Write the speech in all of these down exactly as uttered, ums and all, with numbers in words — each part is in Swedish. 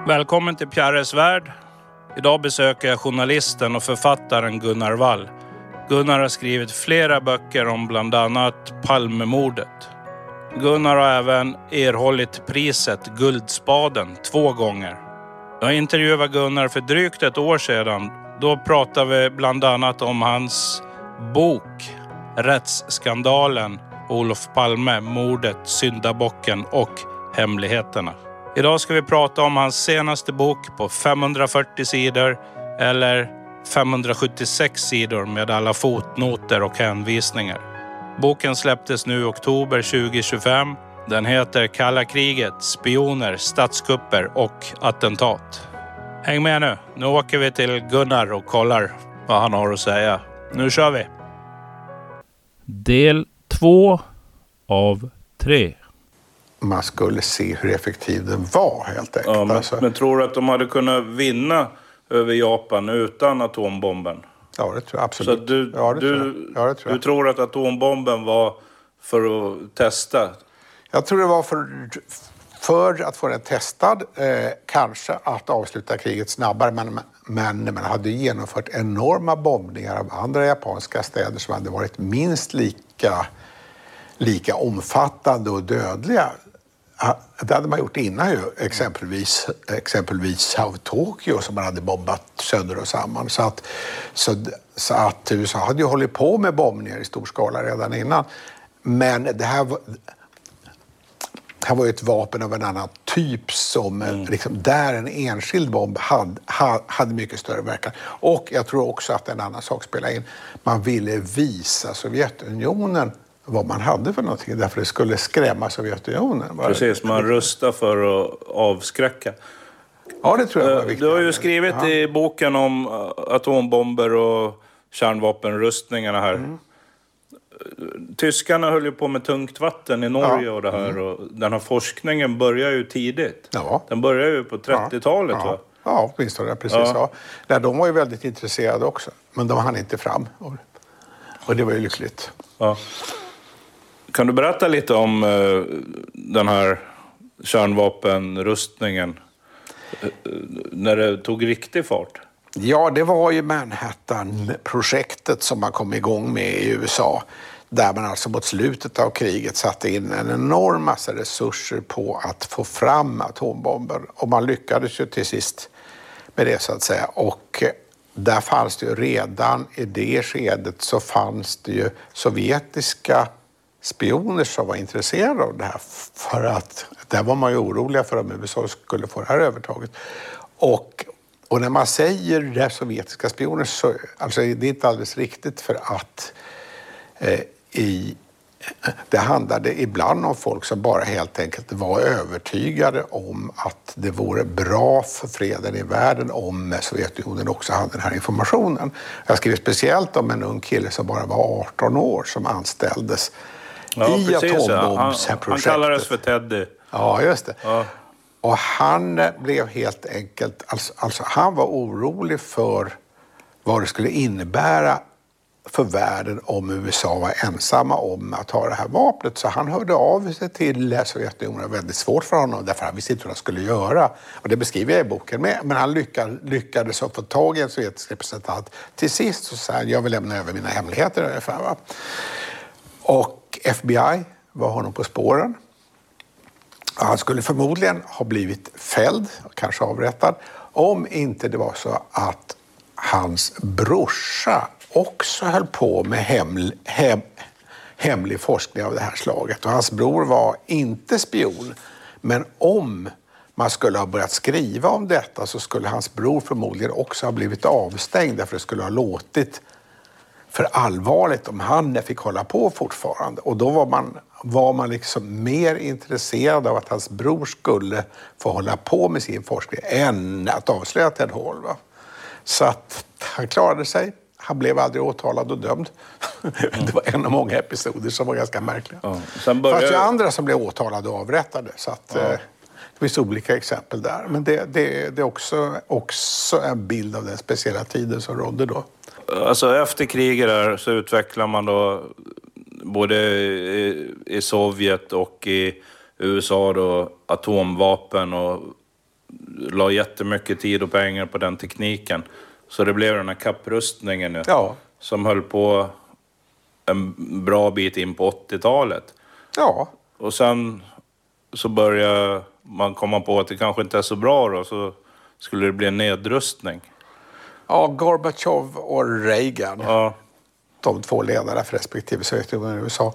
Välkommen till Pierres värld. Idag besöker jag journalisten och författaren Gunnar Wall. Gunnar har skrivit flera böcker om bland annat Palmemordet. Gunnar har även erhållit priset Guldspaden två gånger. Jag intervjuade Gunnar för drygt ett år sedan. Då pratade vi bland annat om hans bok Rättsskandalen, Olof Palme, mordet, syndabocken och hemligheterna. Idag ska vi prata om hans senaste bok på femhundrafyrtio sidor eller femhundrasjuttiosex sidor med alla fotnoter och hänvisningar. Boken släpptes nu i oktober tjugohundratjugofem. Den heter Kalla kriget, spioner, statskupper och attentat. Häng med nu. Nu åker vi till Gunnar och kollar vad han har att säga. Nu kör vi! Del två av tre. Man skulle se hur effektiv den var helt enkelt. Ja, men, alltså. men tror du att de hade kunnat vinna över Japan utan atombomben? Ja, det tror jag absolut. Så du, ja, det du, tror jag. Ja, det tror jag. du tror att atombomben var för att testa? Jag tror det var för, för att få den testad. Eh, kanske att avsluta kriget snabbare. Men, men man hade genomfört enorma bombningar av andra japanska städer som hade varit minst lika, lika omfattande och dödliga. Det hade man gjort innan ju, exempelvis, exempelvis av Tokyo som man hade bombat sönder och samman. Så att, så, så att U S A hade ju hållit på med bombningar i stor skala redan innan. Men det här var, det här var ju ett vapen av en annan typ som mm. liksom, där en enskild bomb hade, hade mycket större verkan. Och jag tror också att en annan sak spelar in. Man ville visa Sovjetunionen vad man hade för någonting, därför det skulle skrämma Sovjetunionen. Precis, man rustar för att avskräcka. Ja, det tror jag var viktigt. Du har ju skrivit ja. i boken om atombomber och kärnvapenrustningarna här. Mm. Tyskarna höll ju på med tungt vatten i Norge ja. och det här. Och den här forskningen börjar ju tidigt. Ja. Den börjar ju på trettiotalet ja. va? Ja, åtminstone precis. Ja. Ja. Ja, de var ju väldigt intresserade också, men de hann inte fram. Och det var ju lyckligt. Ja. Kan du berätta lite om uh, den här kärnvapenrustningen uh, när det tog riktig fart? Ja, det var ju Manhattan-projektet som man kom igång med i U S A. Där man alltså mot slutet av kriget satte in en enorm massa resurser på att få fram atombomber. Och man lyckades ju till sist med det så att säga. Och där fanns det ju redan i det skedet så fanns det ju sovjetiska spioner som var intresserade av det här, för att där var man ju oroliga för om U S A skulle få det här övertaget. Och, och när man säger det sovjetiska spioner så alltså det är inte alldeles riktigt, för att eh, i, det handlade ibland om folk som bara helt enkelt var övertygade om att det vore bra för freden i världen om Sovjetunionen också hade den här informationen. Jag skrev speciellt om en ung kille som bara var arton år som anställdes ja, i atombombsprojektet. Han, han kallades för Teddy. Ja, just det. Ja. Och han blev helt enkelt, alltså, alltså han var orolig för vad det skulle innebära för världen om U S A var ensamma om att ha det här vapnet. Så han hörde av sig till Sovjetunionen. Det var väldigt svårt för honom, därför han visste inte vad han skulle göra. Och det beskriver jag i boken med. Men han lyckades, lyckades få tag i en sovjetisk representant. Till sist så sa han, jag vill lämna över mina hemligheter ungefär, va? Och F B I var honom på spåren. Han skulle förmodligen ha blivit fälld, kanske avrättad, om inte det var så att hans brorsa också höll på med hem, hem, hemlig forskning av det här slaget. Och hans bror var inte spion, men om man skulle ha börjat skriva om detta så skulle hans bror förmodligen också ha blivit avstängd, därför det skulle ha låtit för allvarligt om han fick hålla på fortfarande. Och då var man, var man liksom mer intresserad av att hans bror skulle få hålla på med sin forskning än att avslöja Ted Hall. Va? Så att han klarade sig. Han blev aldrig åtalad och dömd. Mm. Det var en av många episoder som var ganska märkliga. Ja. Sen började... Fast det andra som blev åtalade och avrättade. Så att, ja. eh, det finns olika exempel där. Men det, det, det är också, också en bild av den speciella tiden som rådde då. Alltså efter kriget där så utvecklar man då både i, i Sovjet och i U S A då atomvapen och la jättemycket tid och pengar på den tekniken. Så det blev den här kapprustningen nu. Ja. Som höll på en bra bit in på åttiotalet. Ja. Och sen så började man komma på att det kanske inte är så bra då. Så skulle det bli en nedrustning. Ja, Gorbachev och Reagan. Ja. De två ledarna för respektive Sovjetunionen och U S A.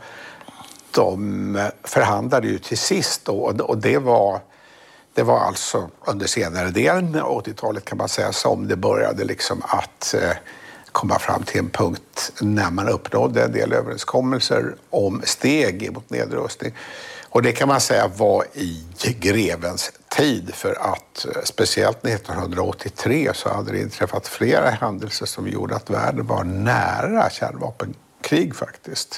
De förhandlade ju till sist då. Och det var, det var alltså under senare delen av åttiotalet kan man säga som det började liksom att eh, komma fram till en punkt när man uppnådde en del överenskommelser om steg mot nedrustning. Och det kan man säga var i grevens tid för att speciellt nittonhundraåttiotre så hade det inträffat flera händelser som gjorde att världen var nära kärnvapenkrig faktiskt.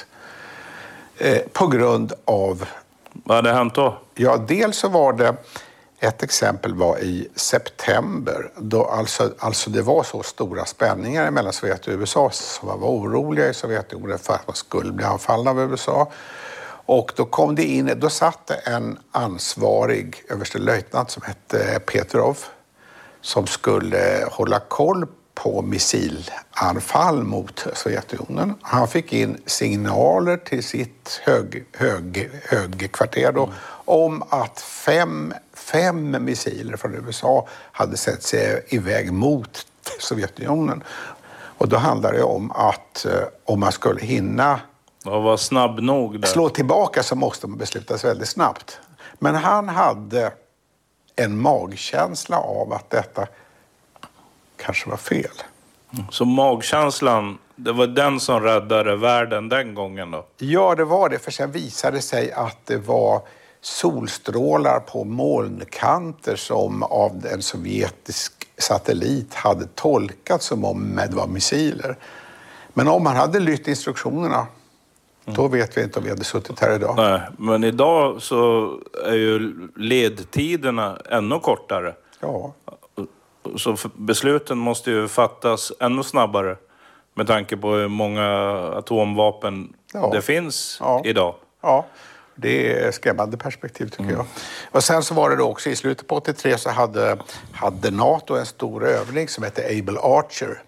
Eh, på grund av... Vad hade hänt då? Ja, dels så var det... Ett exempel var i september då alltså, alltså det var så stora spänningar mellan Sovjet och U S A som man var oroliga i Sovjetunionen för att man skulle bli anfallna av U S A. Och då kom det in, då satt en ansvarig överstelöjtnant som hette Petrov som skulle hålla koll på missilanfall mot Sovjetunionen. Han fick in signaler till sitt hög, hög, högkvarter då, mm. om att fem, fem missiler från U S A hade sett sig iväg mot Sovjetunionen. Och då handlade det om att om man skulle hinna och var snabb nog där. Slå tillbaka så måste man beslutas väldigt snabbt. Men han hade en magkänsla av att detta kanske var fel. Så magkänslan, det var den som räddade världen den gången då? Ja, det var det. För sen visade det sig att det var solstrålar på molnkanter som av en sovjetisk satellit hade tolkat som om det var missiler. Men om man hade lytt instruktionerna då vet vi inte om vi hade suttit här idag. Nej, men idag så är ju ledtiderna ännu kortare. Ja. Så besluten måste ju fattas ännu snabbare med tanke på hur många atomvapen ja. det finns ja. idag. Ja, det är skrämmande perspektiv tycker mm. jag. Och sen så var det då också i slutet på åttiotre så hade, hade NATO en stor övning som hette Able Archer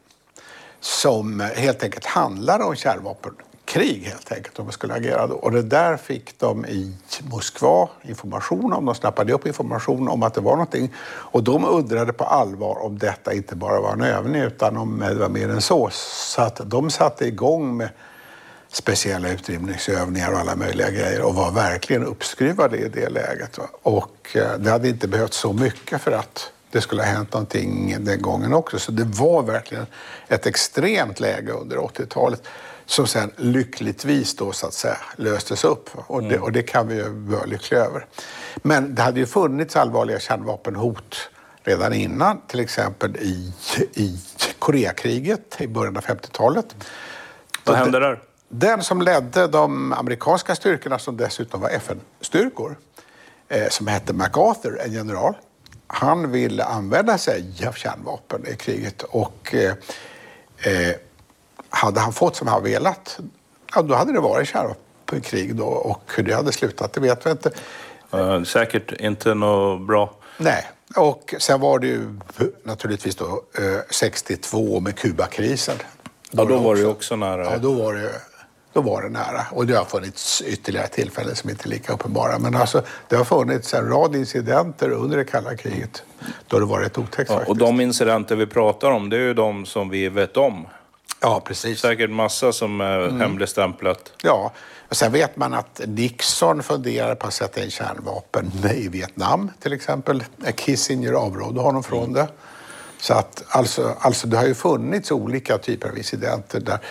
som helt enkelt handlar om kärnvapen. Krig helt enkelt om man skulle agera då. Och det där fick de i Moskva information om. De snappade upp information om att det var någonting. Och de undrade på allvar om detta inte bara var en övning utan om det var mer än så. Så att de satte igång med speciella utrymningsövningar och alla möjliga grejer och var verkligen uppskruvade i det läget. Och det hade inte behövt så mycket för att det skulle ha hänt någonting den gången också. Så det var verkligen ett extremt läge under åttiotalet. Som sen lyckligtvis då så att säga löstes upp. Och det, och det kan vi ju vara lyckliga över. Men det hade ju funnits allvarliga kärnvapenhot redan innan. Till exempel i, i Koreakriget i början av femtiotalet. Vad hände där? Den som ledde de amerikanska styrkorna som dessutom var F N-styrkor. Eh, som hette MacArthur, en general. Han ville använda sig av kärnvapen i kriget. Och... Eh, eh, hade han fått som han velat, ja, då hade det varit kärnvapenkrig då. Och hur det hade slutat, det vet vi inte. Uh, säkert inte något bra. Nej, och sen var det ju naturligtvis då eh, sextiotvå med Kubakrisen. Då ja, då var det ju också nära. Ja, då var det, då var det nära. Och det har funnits ytterligare tillfällen som inte är lika uppenbara. Men alltså, det har funnits en rad incidenter under det kalla kriget. Då det var rätt otäckt ja, faktiskt. Och de incidenter vi pratar om, det är ju de som vi vet om. Ja, precis. Säkert massa som är mm. hemligstämplat. Ja, och sen vet man att Nixon funderade på att sätta in kärnvapen i Vietnam till exempel. Kissinger avrådde honom från mm. det. Så att alltså, alltså det har ju funnits olika typer av incidenter där,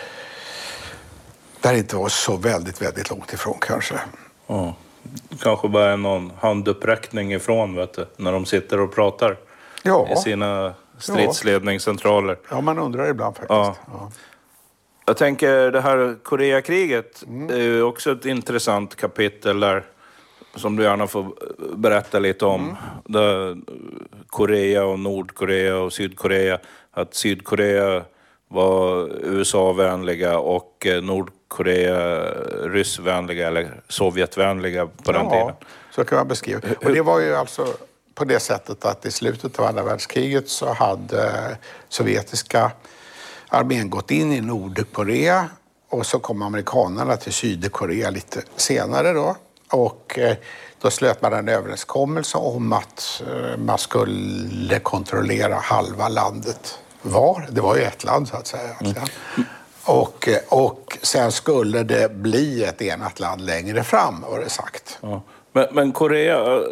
där det inte var så väldigt, väldigt långt ifrån kanske. Ja, kanske bara någon handuppräckning ifrån vet du, när de sitter och pratar ja. i sina... stridsledningscentraler. Ja, man undrar ibland faktiskt. Ja. Ja. Jag tänker det här Koreakriget mm. är ju också ett intressant kapitel där som du gärna får berätta lite om. Mm. Där Korea och Nordkorea och Sydkorea. Att Sydkorea var U S A-vänliga och Nordkorea ryssvänliga eller Sovjetvänliga på den ja, tiden. Så kan man beskriva. Och det var ju alltså på det sättet att i slutet av andra världskriget så hade sovjetiska armén gått in i Nordkorea och så kom amerikanerna till Sydkorea lite senare då. Och då slöt man en överenskommelse om att man skulle kontrollera halva landet var. Det var ju ett land så att säga. Mm. Och, och sen skulle det bli ett enat land längre fram, var det sagt. Ja. Men, men Korea,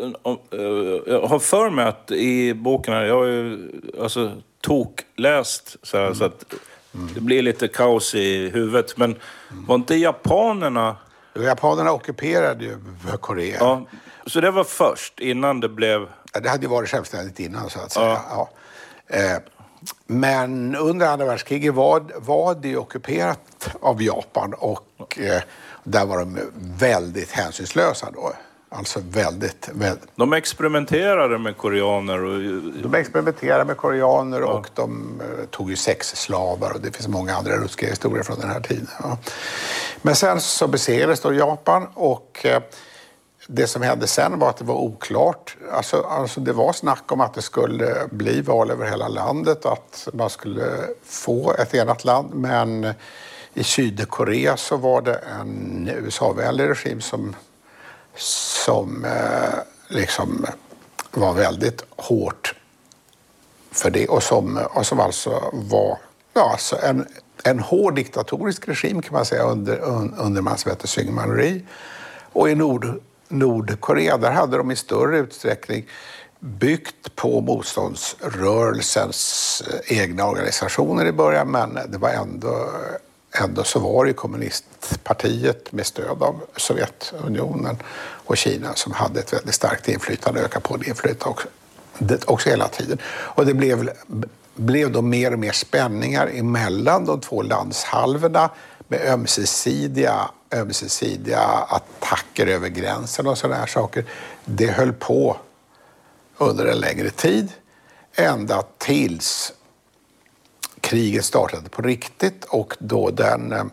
jag har för mig att i boken här, jag har ju alltså, tokläst så, här, mm. så att mm. det blir lite kaos i huvudet. Men mm. var inte japanerna... Japanerna ockuperade ju Korea. Ja, så det var först, innan det blev... Ja, det hade ju varit självständigt innan så att säga. Ja. Ja. Eh, men under andra världskriget var, var det ockuperat av Japan och eh, där var de väldigt hänsynslösa då. Alltså väldigt, väldigt... De experimenterade med koreaner och... De experimenterade med koreaner ja. och de uh, tog ju sexslavar och det finns många andra ruskiga historier från den här tiden. Ja. Men sen så besegrades då Japan och uh, det som hände sen var att det var oklart. Alltså, alltså det var snack om att det skulle bli val över hela landet, att man skulle få ett enat land, men i Sydkorea så var det en U S A-vänlig regim som som eh, liksom var väldigt hårt för det och som, och som alltså var ja, alltså en, en hård diktatorisk regim kan man säga under, under man som heter Syngman Rhee. Och i Nord, Nordkorea där hade de i större utsträckning byggt på motståndsrörelsens egna organisationer i början, men det var ändå Ändå så var det kommunistpartiet med stöd av Sovjetunionen och Kina som hade ett väldigt starkt inflytande, öka på det inflytande också, det, också hela tiden. Och det blev, blev då mer och mer spänningar emellan de två landshalvorna med ömsesidiga, ömsesidiga attacker över gränsen och sådana här saker. Det höll på under en längre tid, ända tills kriget startade på riktigt och då den,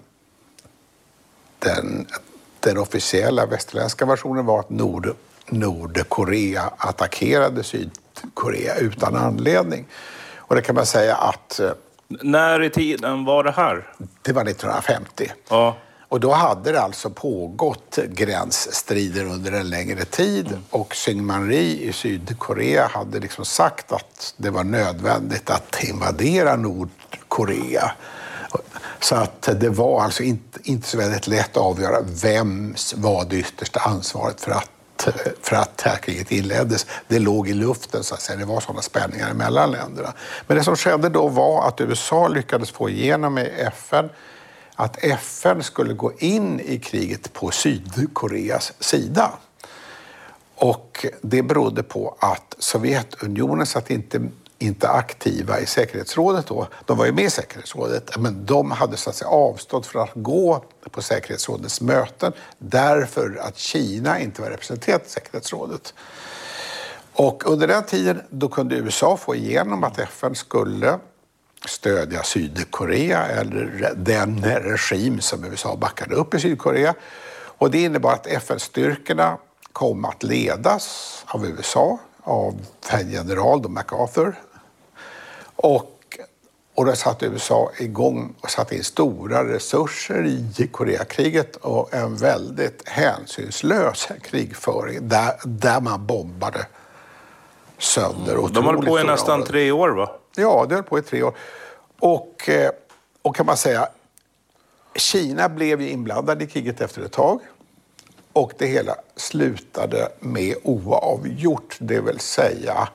den, den officiella västerländska versionen var att Nord, Nordkorea attackerade Sydkorea utan anledning. Och det kan man säga att... När i tiden var det här? Det var nittonhundrafemtio. Ja. Och då hade det alltså pågått gränsstrider under en längre tid mm. och Syngman Rhee i Sydkorea hade liksom sagt att det var nödvändigt att invadera Nordkorea. Så att det var alltså inte, inte så väldigt lätt att avgöra vem var det yttersta ansvaret för att, för att det här kriget inleddes. Det låg i luften så att säga, det var sådana spänningar mellan länderna. Men det som skedde då var att U S A lyckades få igenom i F N att F N skulle gå in i kriget på Sydkoreas sida. Och det berodde på att Sovjetunionen satt inte, inte aktiva i säkerhetsrådet då. De var ju med i säkerhetsrådet, men de hade så att säga avstått från att gå på säkerhetsrådets möten därför att Kina inte var representerat i säkerhetsrådet. Och under den tiden då kunde U S A få igenom att F N skulle stödja Sydkorea eller den regim som U S A backade upp i Sydkorea. Och det innebar att F N-styrkorna kom att ledas av U S A, av general MacArthur. Och, och då satte U S A igång och satte in stora resurser i Koreakriget och en väldigt hänsynslös krigföring där, där man bombade sönder. Mm. De höll på i nästan år. tre år va? Ja, det höll på i tre år. Och, och kan man säga, Kina blev ju inblandad i kriget efter ett tag. Och det hela slutade med oavgjort, det vill säga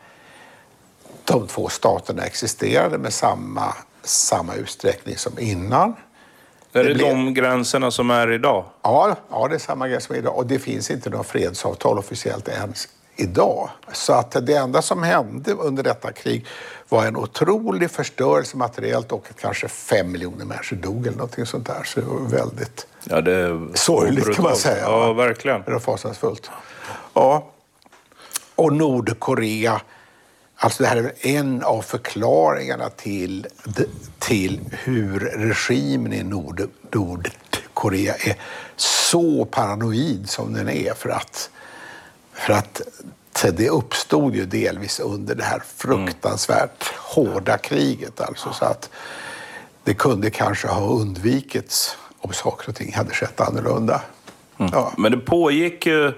de två staterna existerade med samma, samma utsträckning som innan. Är det, det blev... de gränserna som är idag? Ja, ja, det är samma gräns som idag. Och det finns inte något fredsavtal officiellt ens idag. Så att det enda som hände under detta krig var en otrolig förstörelse materiellt och kanske fem miljoner människor dog eller någonting sånt där. Så det var väldigt ja, det är sorgligt kan man säga. Ja, verkligen. Det var fasansfullt. Ja. Och Nordkorea, alltså det här är en av förklaringarna till, till hur regimen i Nord, Nordkorea är så paranoid som den är för att För att att det uppstod ju delvis under det här fruktansvärt hårda kriget. Alltså, så att det kunde kanske ha undvikits om saker och ting hade skett annorlunda. Mm. Ja. Men det pågick ju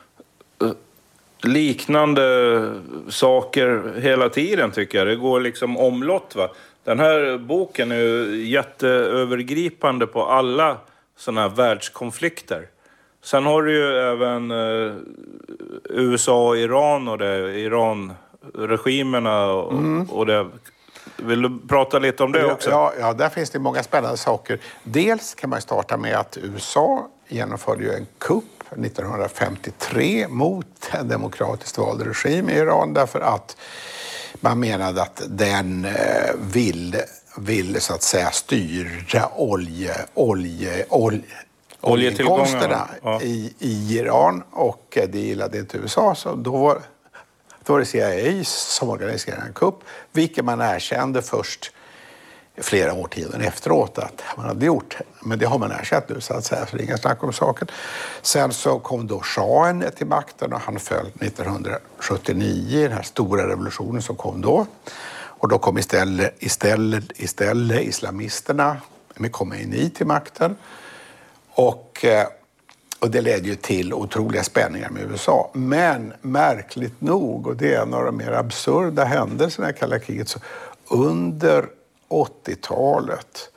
liknande saker hela tiden, tycker jag. Det går liksom omlott, va? Den här boken är ju jätteövergripande på alla sådana här världskonflikter. Sen har du ju även eh, U S A och Iran och det, Iran-regimerna och, mm. och det. Vill du prata lite om det också? Ja, ja, där finns det många spännande saker. Dels kan man starta med att U S A genomförde ju en kupp nittonhundrafemtiotre mot en demokratiskt vald regim i Iran därför att man menade att den eh, ville, ville så att säga styra olje, olje, olje, oljeinkomsterna ja. i, i Iran och det gillade inte U S A, så då var, då var det C I A som organiserade en kupp, vilket man erkände först flera årtionden efteråt att man hade gjort. Men det har man erkänt nu, så att säga, så det är inga snack om saken. Sen så kom då shahen till makten och han föll nittonhundrasjuttionio, den här stora revolutionen som kom då. Och då kom istället, istället, istället islamisterna med Khomeini till makten. Och, och det ledde ju till otroliga spänningar med U S A. Men märkligt nog, och det är en av de mer absurda händelserna i kalla kriget, så under åttiotalet,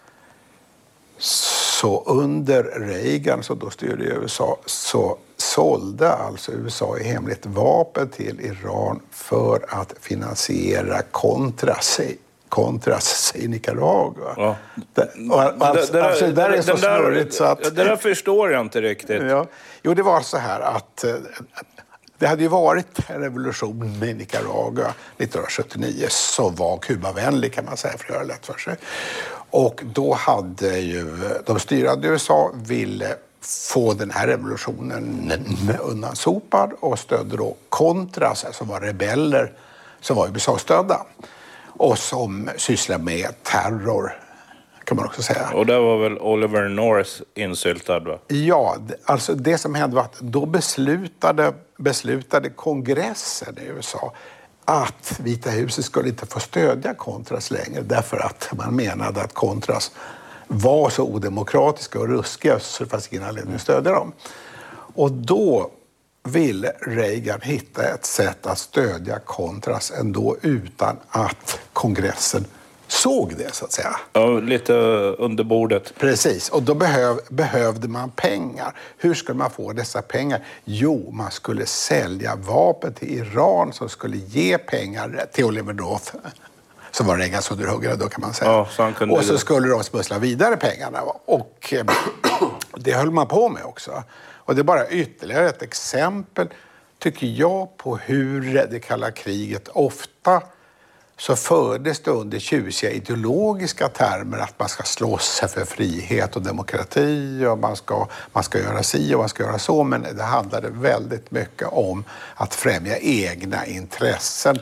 så under Reagan, så då styrde U S A, så sålde alltså U S A i hemligt vapen till Iran för att finansiera Contras, Contras i Nicaragua. Ja. Det, alltså, det, alltså, det där är så snurrigt så att... Det där förstår jag inte riktigt. Ja. Jo, det var så här att det hade ju varit en revolution i Nicaragua nittonhundrasjuttionio som var Kuba-vänlig, kan man säga, för att göra lätt för sig. Och då hade ju de styrande i U S A ville få den här revolutionen undansopad och stödde då Contras, som var rebeller som var U S A-stödda och som sysslade med terror, kan man också säga. Och det var väl Oliver North insyltad, va? Ja, alltså det som hände var att då beslutade, beslutade kongressen i U S A att Vita huset skulle inte få stödja Contras längre därför att man menade att Contras var så odemokratiska och ruskiga så det fanns ingen anledning att stödja dem. Och då ville Reagan hitta ett sätt att stödja Contras ändå utan att kongressen såg det, så att säga. Ja, lite under bordet. Precis, och då behöv, behövde man pengar. Hur skulle man få dessa pengar? Jo, man skulle sälja vapen till Iran som skulle ge pengar till Oliver North, som var Reagans underhuggare då, kan man säga. Ja, så han kunde... Och så skulle de smussla vidare pengarna. Och det höll man på med också. Och det är bara ytterligare ett exempel, tycker jag, på hur det kalla kriget ofta så fördes det under tjusiga ideologiska termer att man ska slåss för frihet och demokrati och man ska, man ska göra si och man ska göra så. Men det handlade väldigt mycket om att främja egna intressen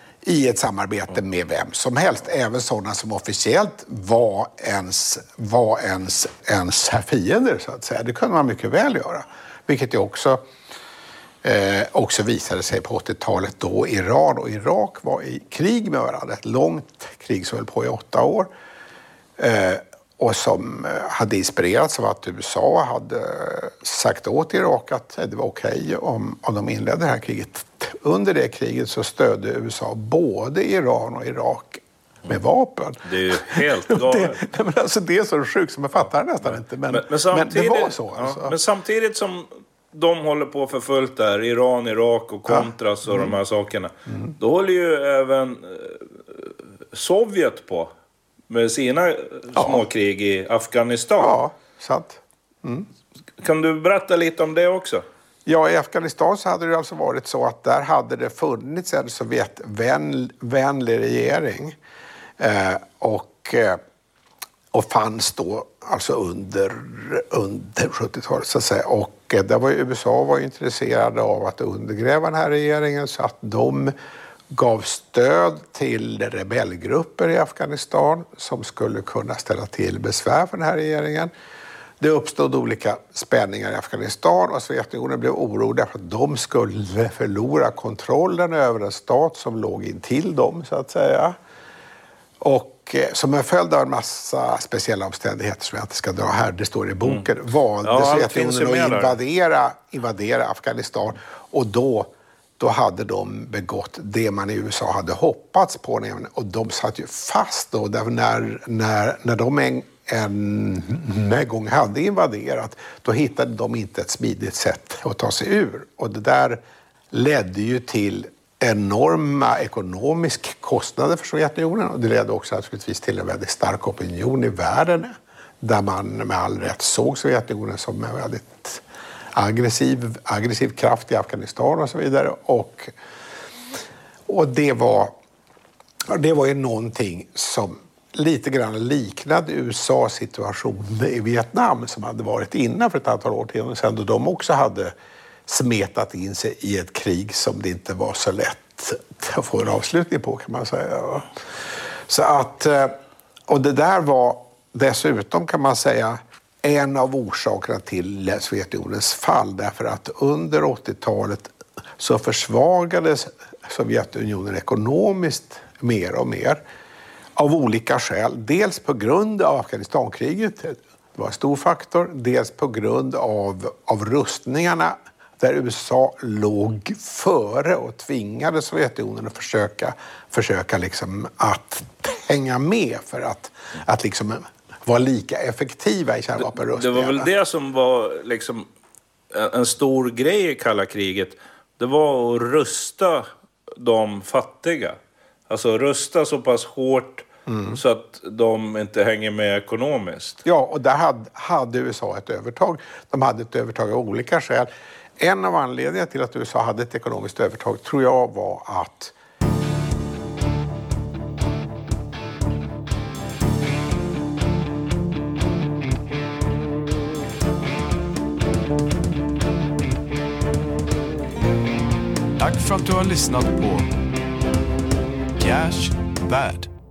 i ett samarbete med vem som helst. Även sådana som officiellt var ens, var ens, ens fiender, så att säga. Det kunde man mycket väl göra. Vilket ju också... Eh, också visade sig på åttiotalet då Iran och Irak var i krig med varandra. Ett långt krig som höll på i åtta år. Eh, och som hade inspirerats av att U S A hade sagt åt Irak att det var okej om, om de inledde det här kriget. Under det kriget så stödde U S A både Iran och Irak med vapen. Det är ju helt galet. det, men alltså det är så sjukt som jag fattar nästan inte. Men, men, men, men det var så. Alltså. Ja, men samtidigt som de håller på för fullt där, Iran, Irak och Contras ja. och mm. de här sakerna. Mm. Då håller ju även Sovjet på med sina ja. småkrig i Afghanistan. Ja, sant. Mm. Kan du berätta lite om det också? Ja, i Afghanistan så hade det alltså varit så att där hade det funnits en sovjetvänlig regering. Eh, och... Eh, Och fanns då alltså under, under sjuttiotalet, så att säga. Och där var ju, U S A var intresserade av att undergräva den här regeringen så att de gav stöd till rebellgrupper i Afghanistan som skulle kunna ställa till besvär för den här regeringen. Det uppstod olika spänningar i Afghanistan och Sovjetunionen blev oroliga för att de skulle förlora kontrollen över en stat som låg intill dem, så att säga. Och som en följd av en massa speciella omständigheter som jag inte ska dra här, det står i boken, mm. valde ja, Sovjetunionen att invadera, invadera Afghanistan. Och då, då hade de begått det man i U S A hade hoppats på. Och de satt ju fast då, där när, när, när de en, en, en gång hade invaderat, då hittade de inte ett smidigt sätt att ta sig ur. Och det där ledde ju till enorma ekonomiska kostnader för Sovjetunionen, och det ledde också naturligtvis till en väldigt stark opinion i världen där man med all rätt såg Sovjetunionen som en väldigt aggressiv, aggressiv kraft i Afghanistan och så vidare. Och, och det var, det var ju någonting som lite grann liknade U S A:s situation i Vietnam som hade varit innan för ett antal år sedan, då de också hade smetat in sig i ett krig som det inte var så lätt att få en avslutning på, kan man säga. Så att, och det där var dessutom, kan man säga, en av orsakerna till Sovjetunionens fall, därför att under åttiotalet så försvagades Sovjetunionen ekonomiskt mer och mer av olika skäl. Dels på grund av Afghanistankriget, det var en stor faktor, dels på grund av, av rustningarna där U S A låg före och tvingade Sovjetunionen att försöka, försöka liksom att hänga med för att, att liksom vara lika effektiva i kärnvapenrustningarna. Det var väl det som var liksom en stor grej i kalla kriget. Det var att rusta de fattiga. Alltså rusta så pass hårt mm. så att de inte hänger med ekonomiskt. Ja, och där hade, hade U S A ett övertag. De hade ett övertag av olika skäl. En av anledningarna till att U S A hade ett ekonomiskt övertag tror jag var att Tack för att du har lyssnat på Cash Värld.